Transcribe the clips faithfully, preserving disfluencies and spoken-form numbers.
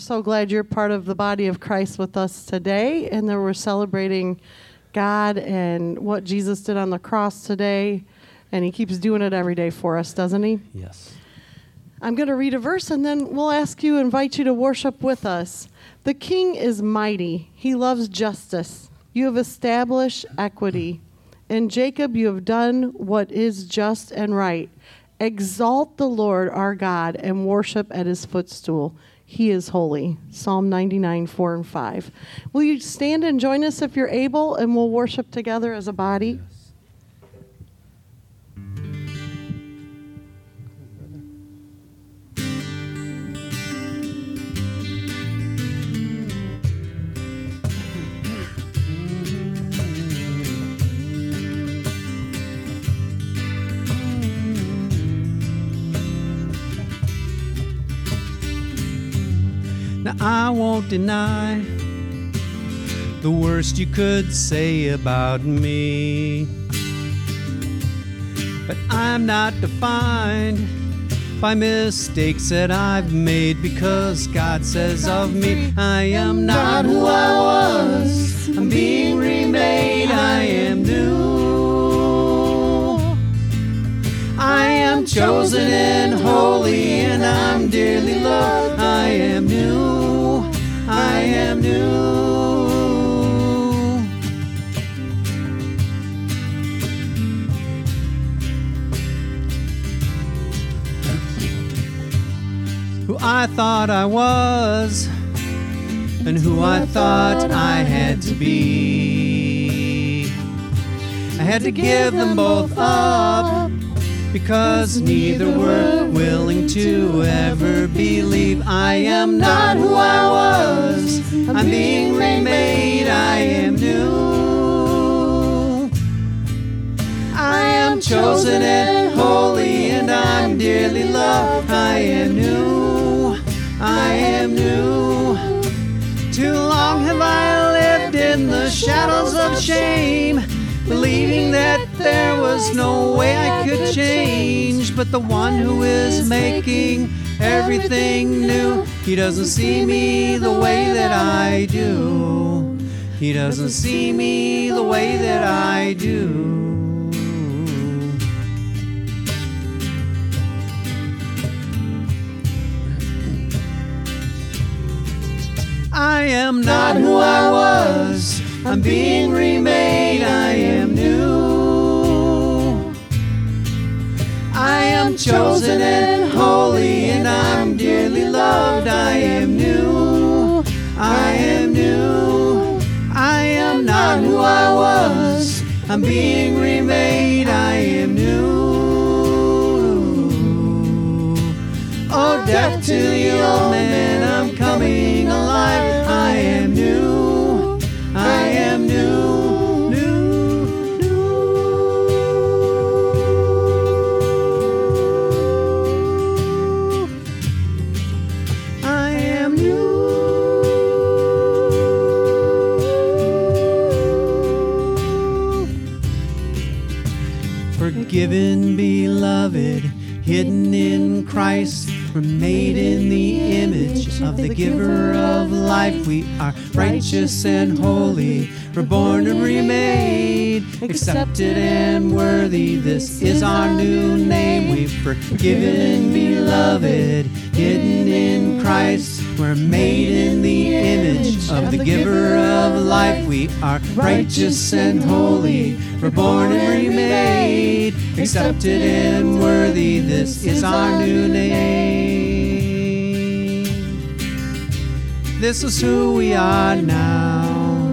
So glad you're part of the body of Christ with us today, and that we're celebrating God and what Jesus did on the cross today, and he keeps doing it every day for us, doesn't he? Yes. I'm going to read a verse, and then we'll ask you, invite you to worship with us. The King is mighty. He loves justice. You have established equity. In Jacob you have done what is just and right. Exalt the Lord our God and worship at his footstool. He is holy. Psalm ninety-nine, four and five. Will you stand and join us if you're able, and we'll worship together as a body? Yes. Now I won't deny the worst you could say about me, but I'm not defined by mistakes that I've made, because God says of me, I am not who I was. I'm being remade. I am new. I am chosen and holy, and I'm dearly loved. I am new. I am new. Who I thought I was, and who I thought I had to be, I had to give them both up, because neither were willing to ever believe. I am not who I was. I'm being remade. I am new. I am chosen and holy, and I'm dearly loved. I am new. I am new. Too long have I lived in the shadows of shame, believing that there was no way I could change. But the one who is making everything new, he doesn't see me the way that I do. He doesn't see me the way that I do. I am not who I was. I'm being remade. I am new. I am chosen and holy, and I'm dearly loved. I am new. I am new. I am not who I was. I'm being remade. I am new. Oh, death to the old man, I'm coming alive. I am new. I am new, new, new. I am new. Forgiven, beloved, hidden in Christ. We're made in the image of the giver of life. We are righteous and holy. We're born and remade, accepted and worthy. This is our new name. We've forgiven, beloved, hidden in Christ. We're made in the image of the giver of life. We are righteous and holy. We're born and remade, accepted and worthy. This is our new name. This is who we are now.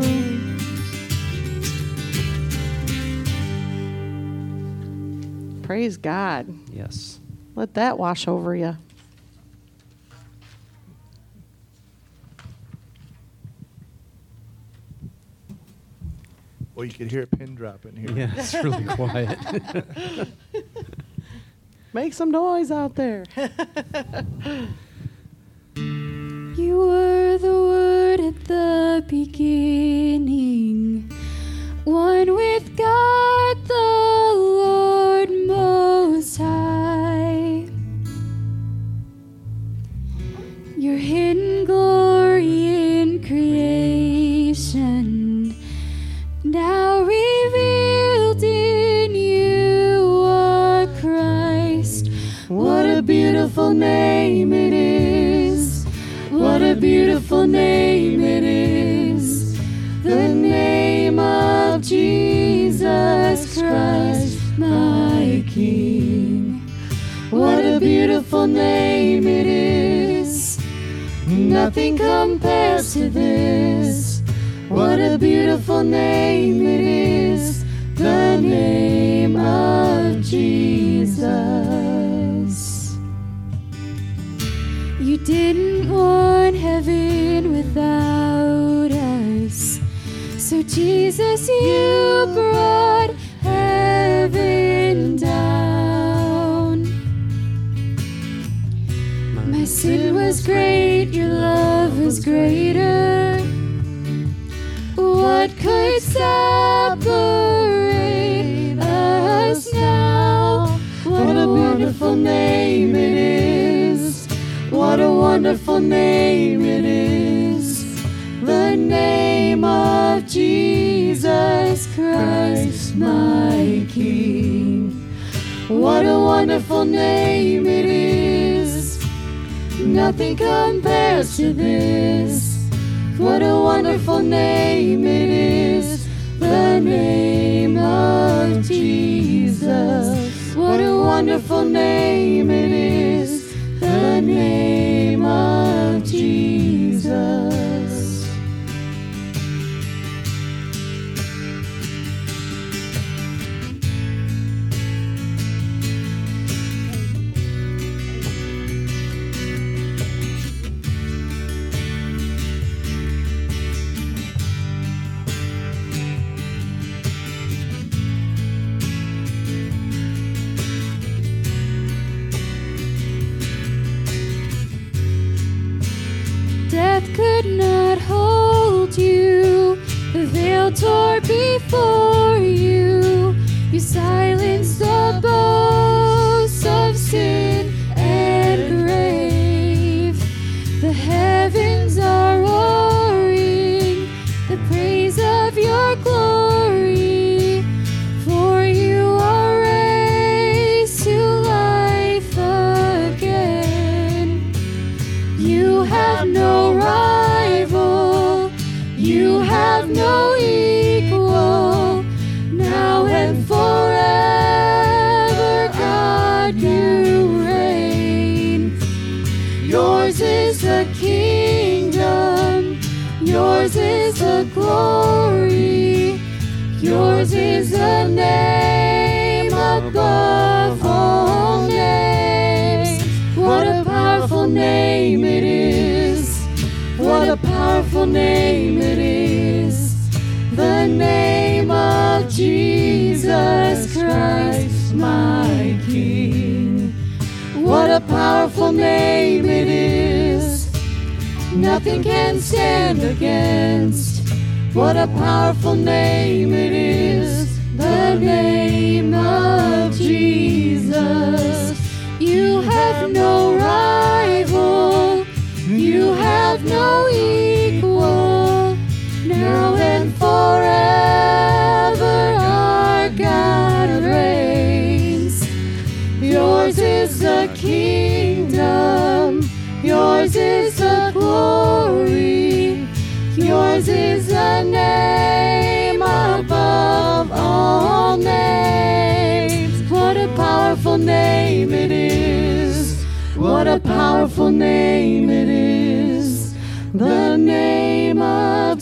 Praise God. Yes. Let that wash over you. Well, you could hear a pin drop in here. Yeah, it's really quiet. Make some noise out there. You were the Word at the beginning, one with God the Lord Most High. Your hidden glory beautiful name it is, the name of Jesus Christ, my King. What a beautiful name it is, nothing compares to this. What a beautiful name it is, the name of Jesus. You didn't want heaven without us, so Jesus, you brought heaven down. My sin was great, your love was greater. What could separate us now? What a wonderful name it is. What a wonderful name it is. The name of Jesus Christ, my King. What a wonderful name it is. Nothing compares to this. What a wonderful name it is, the name of Jesus. What a wonderful name it is, the name of Jesus. Death could not hold you, the veil tore before you. You silenced the boasts of sin and grave. The heavens are roaring the praise of your glory, for you are raised to life again. You have no rival, you have no equal, now and forever, God, you reign. Yours is the kingdom, yours is the glory, yours is the name above all names. What a powerful name it is. What a powerful name it is. The name of Jesus Christ, my King. What a powerful name it is. Nothing can stand against. What a powerful name it is. The name of Jesus. You have no rival, you have no equal, now and forever our God reigns. Yours is the kingdom, yours is the glory, yours is the name above all names. What a powerful name it is. What a powerful name it is. The name of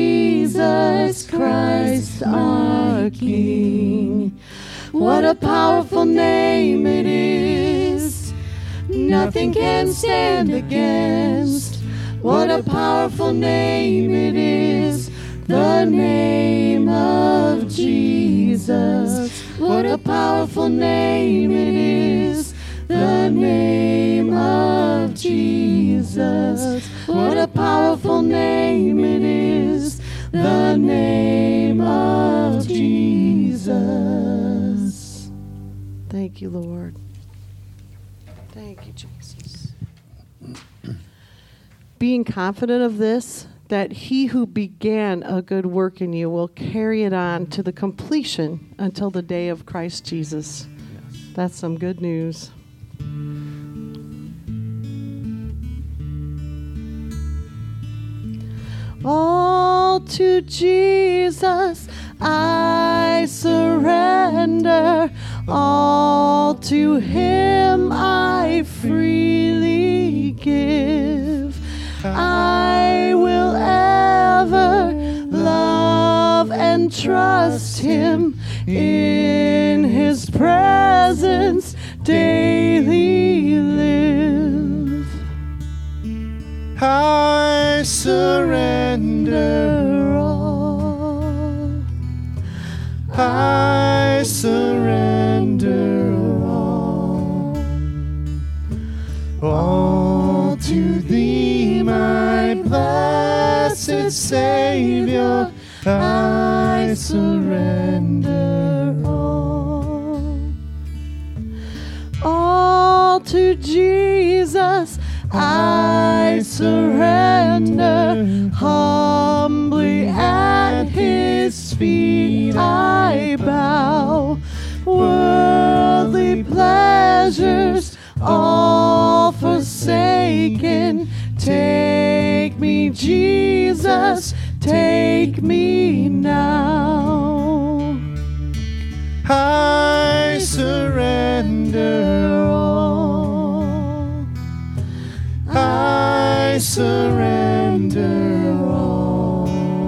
Jesus Christ, our King. What a powerful name it is. Nothing can stand against. What a powerful name it is. The name of Jesus. What a powerful name it is. The name of Jesus. What a powerful name it is. The name of Jesus. Thank you, Lord. Thank you, Jesus. Being confident of this, that he who began a good work in you will carry it on to the completion until the day of Christ Jesus. Yes. That's some good news. All to Jesus I surrender. All to him I freely give. I will ever love and trust him, in his presence daily live. I surrender all. I surrender all. All to thee, my blessed Savior, I surrender all. All to Jesus I surrender. Humbly at his feet I bow. Worldly pleasures all forsaken, take me, Jesus, take me now. I surrender all. I surrender all.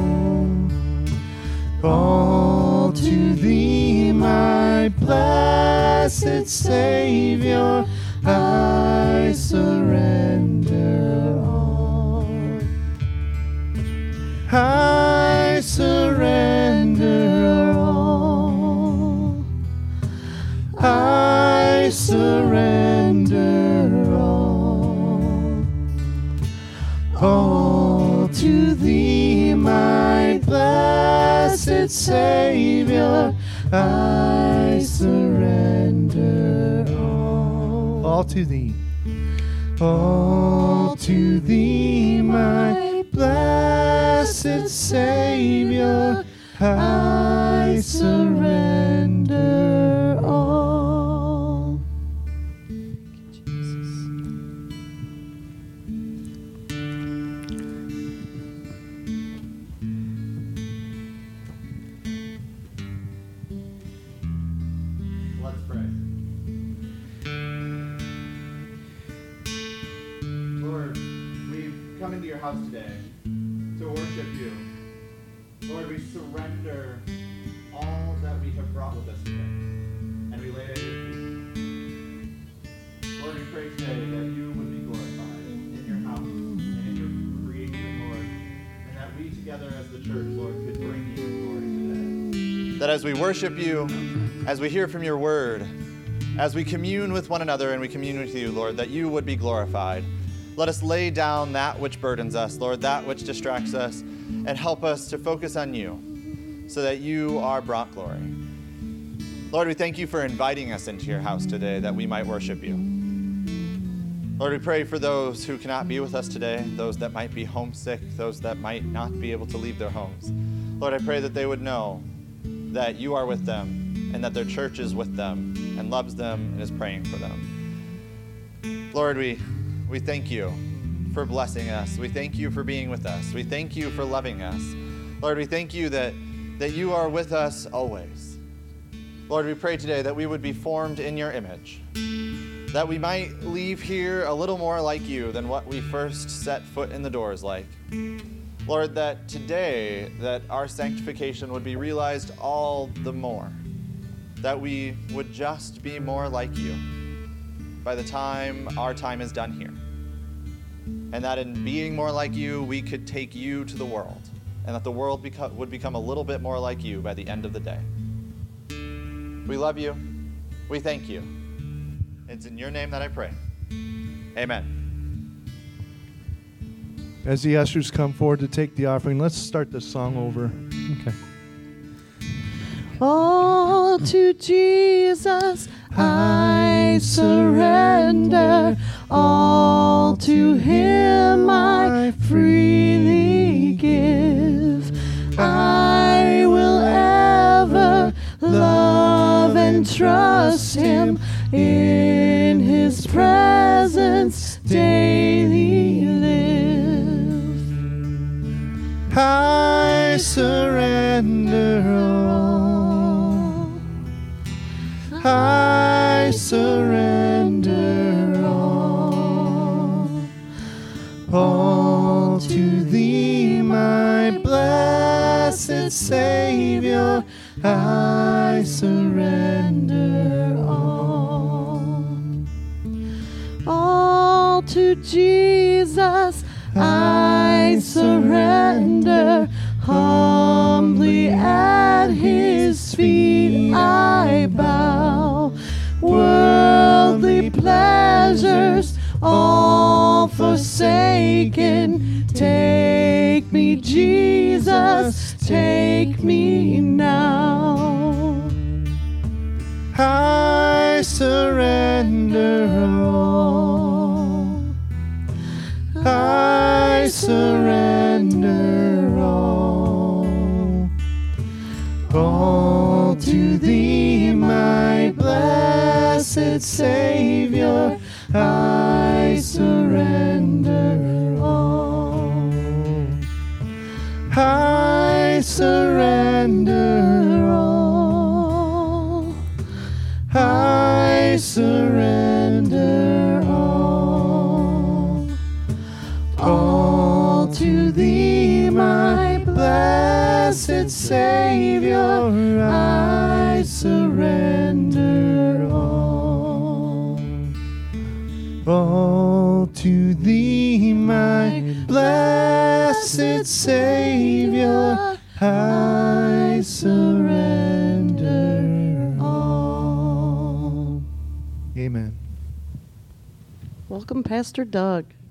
All to thee, my blessed Savior, I surrender all. I surrender all. I surrender all. All to thee, my blessed Savior, I surrender all. All to thee. All to thee, my blessed Savior, I surrender all. Let's pray. Lord, we've come into your house today to worship you. Lord, we surrender all that we have brought with us today, and we lay it at your feet. Lord, we pray today that you would be glorified in your house and in your creation, Lord, and that we together as the church, Lord, could bring you glory today. That as we worship you, as we hear from your word, as we commune with one another and we commune with you, Lord, that you would be glorified. Let us lay down that which burdens us, Lord, that which distracts us, and help us to focus on you so that you are brought glory. Lord, we thank you for inviting us into your house today that we might worship you. Lord, we pray for those who cannot be with us today, those that might be homesick, those that might not be able to leave their homes. Lord, I pray that they would know that you are with them and that their church is with them and loves them and is praying for them. Lord, we We thank you for blessing us. We thank you for being with us. We thank you for loving us. Lord, we thank you that, that you are with us always. Lord, we pray today that we would be formed in your image, that we might leave here a little more like you than what we first set foot in the doors like. Lord, that today that our sanctification would be realized all the more, that we would just be more like you by the time our time is done here. And that in being more like you, we could take you to the world, and that the world beco- would become a little bit more like you by the end of the day. We love you. We thank you. It's in your name that I pray. Amen. As the ushers come forward to take the offering, let's start the song over. Okay. All to Jesus I surrender. All to him I freely give. I will ever love and trust him, in his presence daily live. I surrender all. I surrender all. All to thee, my blessed Savior, I surrender all. All to Jesus I surrender. Humbly at his feet I bow. Worldly pleasures all forsaken. Take me, Jesus, take me now. I surrender all. I surrender all. All to thee, my blessed Savior, I surrender all. I surrender all. I surrender all. All to thee, my blessed Savior, I surrender all. All to thee, my blessed Savior, I surrender all. Amen. Welcome, Pastor Doug.